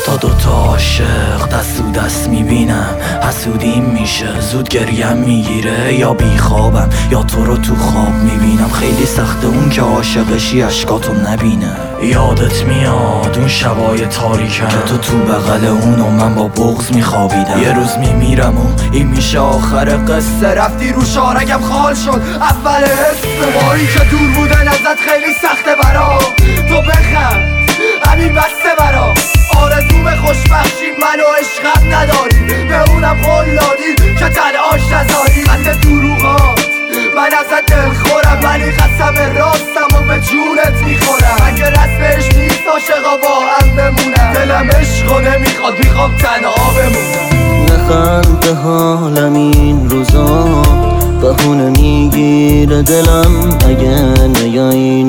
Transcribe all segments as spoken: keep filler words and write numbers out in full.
تا دوتا عاشق دست و دست میبینم حسودیم میشه، زود گریم میگیره یا بیخوابم یا تو رو تو خواب میبینم. خیلی سخته اون که عاشقشی اشکاتو نبینه. یادت میاد اون شبای تاریکم که تو تو بغل اون و من با بغض میخوابیدم. یه روز میمیرم و این میشه آخر قصه. رفتی رو شارگم خال شد اول حس باری که دور بودن ازت خیلی سخته برام. تو بخند همین بسته برام. آرزوم خوشبخشی منو عشقم نداری، به اونم قول دادی که تنهاش نذاری. خنده دروغات من ازت دلخورم، ولی قسم راستم و به جونت میخورم. اگه رسمش نیست عاشقا با هم بمونم، دلم عشقو نمیخواد، میخوام تنها بمونم. نخند به حالم این روزا، بهونه میگیره دلم اگه نیایی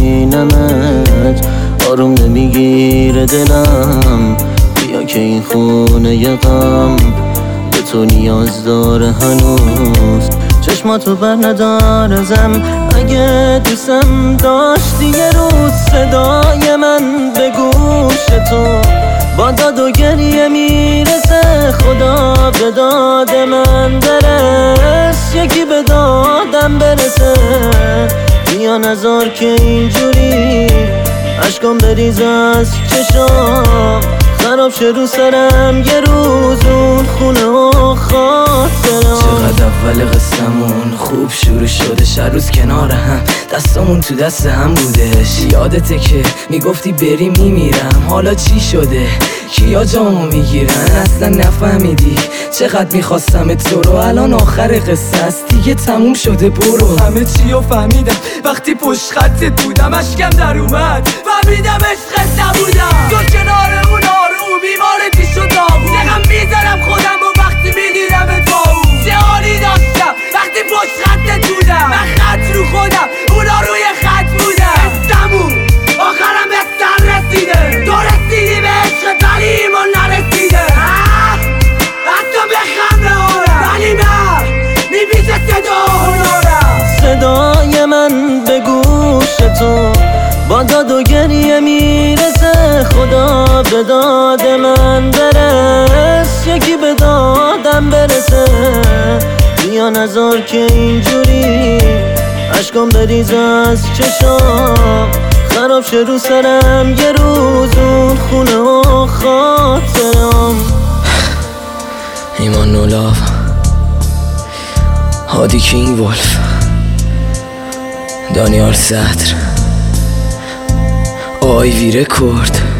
نبینمت. آروم نمیگیره دلم، بیا که این خونه ی غم به تو نیاز داره هنوز. چشماتو بر ندارزم، اگه دوستم داشتی یه روز صدای من به گوش تو با داد و گریه میرسه. خدا به داد من برس، یکی به دادم برسه. بیا نذار که اینجوری اشکام بریز از چشام، خراب شه رو سرم یه روز اون خونه و خاطرم. چقدر اول قصه‌مون خوب شروع شده، هر روز کنار هم دستمون تو دست هم بودش. یادته که میگفتی بری میمیرم، حالا چی شده؟ کیا جامو میگیرن؟ اصلا نفهمیدی چقدر میخواستم تو رو. الان آخر قصه است دیگه تموم شده، برو. همه چی رو فهمیدم وقتی پشت خطت بودم، اشکم در اومد فهمیدم عشقت نبودم. تو کنار اون آروم بیمارتی شد داغون، دقم میذارم خودم و وقتی میگیرم تو اون. چه حالی داشتم وقتی پشت خطت بودم، من خط رو خودم اونا روی خط بودم. استمون آخرم به سر رسیده، تو رسیدی به عشقت ولی ایمان نرسیده. حتی بخم نهارم ولی نه میبیزه صدا هنارم. صدای من به گوش تو با داد و گریه میرسه. خدا به داد من برس، یکی به دادم برسه. بیا نذار که اینجوری اشکام بریز از چشام، خراب شه رو سرم یه روز اون خونه و خاطرم. ایمان نولاف، هادی کینگ ولف، دانیال صدر، آیوی رکورد.